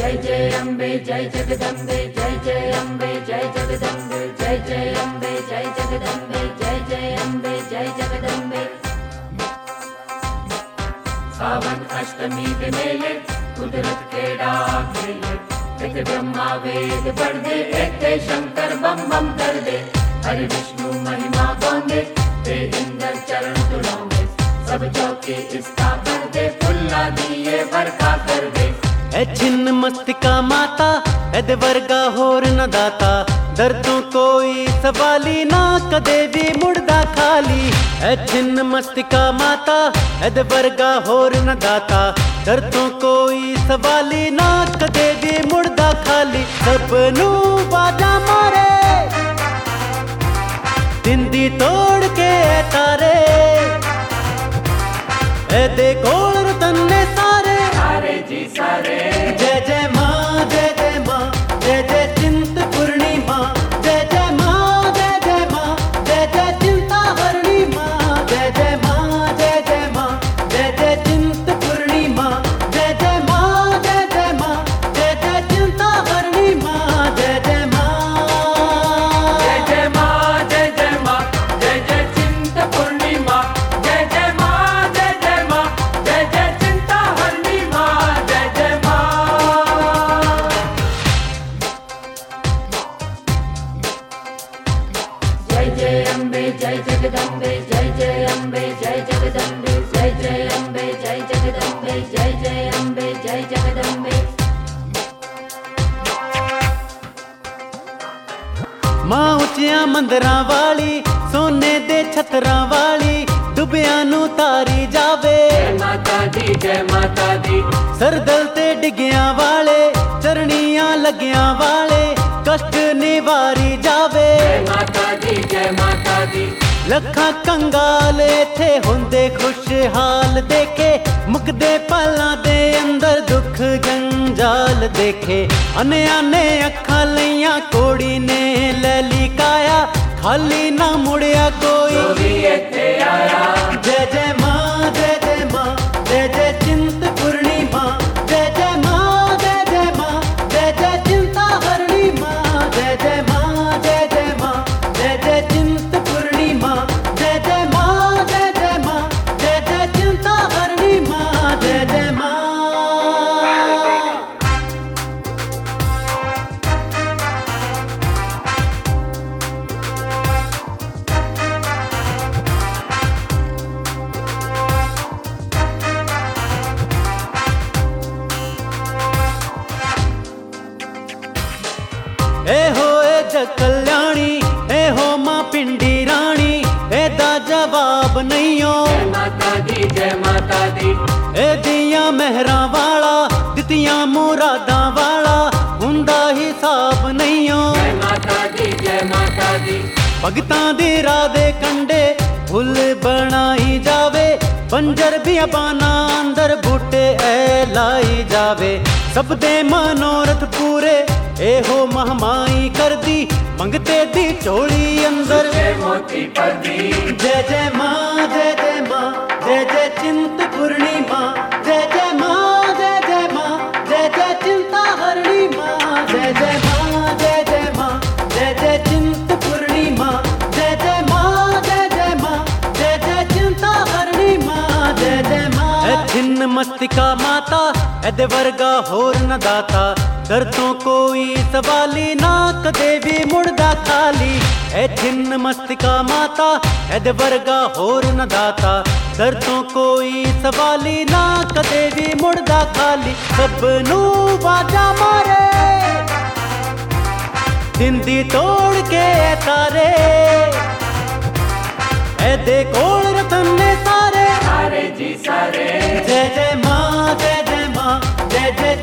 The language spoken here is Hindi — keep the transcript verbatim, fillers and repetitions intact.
जय जय अम्बे जय जगदम्बे जय जय अम्बे जय जगदम्बे जय जय अम्बे जय जगदम्बे जय जय अम्बे जय जगदम्बे। सावन अष्टमी के मेले कुदरत के डाक मेले, एक ब्रह्मा वेद पढ़ दे, एक ते शंकर बम बम कर दे। हरि विष्णु महिमा गाऊंगे, ते इंद्र चरण तुलाऊंगे, सब चौके इसका कर दे, फुल्ला दिए बरखा कर दे। ए छिन्न मस्तिका माता एद वर्गा होर न दाता, दर तू कोई सवाली ना कदे भी मुड़दा खाली। ए छिन्न मस्तिका माता एद वर्गा होर न दाता, दर तू कोई सवाली ना कदे भी मुड़दा खाली। सबनू बाजा मारे दिंदी तोड़ के तारे, ए दे कोल रतन ने सारे सारे जी सारे। जय जय माँ जय जय माँ जय जय चिंतपूर्णी माँ, जय जय माँ जय जय माँ जय जय चिंताहरणी माँ, जय जय माँ जय जय माँ जय जय चिंतपूर्णी माँ, जय जय माँ जय जय माँ जय जय चिंताहरणी माँ, जय जय माँ जय जय माँ जय जय माँ जय जय चिंतपूर्णी माँ, जय जय माँ जय जय माँ जय जय चिंताहरणी माँ, जय जय माँ। जय जय अम्बे जय जगदम्बे जय जय अम्बे जय जगदम्बे जय जय अम्बे जय जगदम्बे जय जय अम्बे जय जगदम्बे। मां उचिया मंदरां वाली, सोने दे छतरां वाली, डुबिया नू तारी जावे। जय माता दी जय माता दी। सरदल ते डिगिया वाले, चरनियां लगिया वाले, कष्ट निवारी जावे। जय माता दी जय माता दी। लखा कंगाले थे हुंदे खुशहाल देखे, मुकदे पलां दे अंदर दुख जंजाल देखे। अने आने अखा लइयां कोड़ी ने लैली काया, खाली ना मुड़िया कोई इत्थे आया। जय जय माँ जय जय माँ जय जय चिंतपूर्णी माँ, जय जय माँ जय जय माँ जय जय चिंताहरणी माँ, जय जय माँ जय जय माँ जय जय चिंतपूर्णी माँ, जय जय माँ जय जय माँ जय जय चिंताहरणी माँ, जय जय माँ। ए हो ए जग कल्याणी, ए हो मां पिंडी रानी, एदा जवाब नहीं हो। जय माता दी जय माता दी। ए दिया मेहरा वाला, दितियां मुरादा वाला, हुंदा हिसाब नहीं हो। जय माता दी जय माता दी। भगतां दे राह दे कंडे फुल बनाई जावे, पंजर बियाबाना अंदर बूटे ऐ लाई जावे। सब दे मनोरथ पूरे एहो महमाई कर दी, मंगते दी चोली अंदर जय मोती पर दी। जय जय माँ जय जय माँ जय जय चिंतपूर्णी माँ, जय जय माँ जय जय माँ जय जय चिंताहरणी माँ, जय जय माँ जय जय माँ जय जय चिंतपूर्णी माँ, जय जय माँ जय जय माँ जय जय चिंताहरणी माँ, जय जय माँ। ए छिन्न मस्तिका माता एद वर्गा होर न दाता, दर तो कोई सवाली ना कदे भी मुड़दा खाली। ए छिन्न मस्तिका माता एद वर्गा होर न दाता, दर तो कोई सवाली ना कदे भी मुड़दा खाली। सबनू बाजा मारे दिंदी तोड़ के तारे, ए दे कोल रतन ने सारे सारे जी सारे। जय जय माँ जय जय माँ जय जय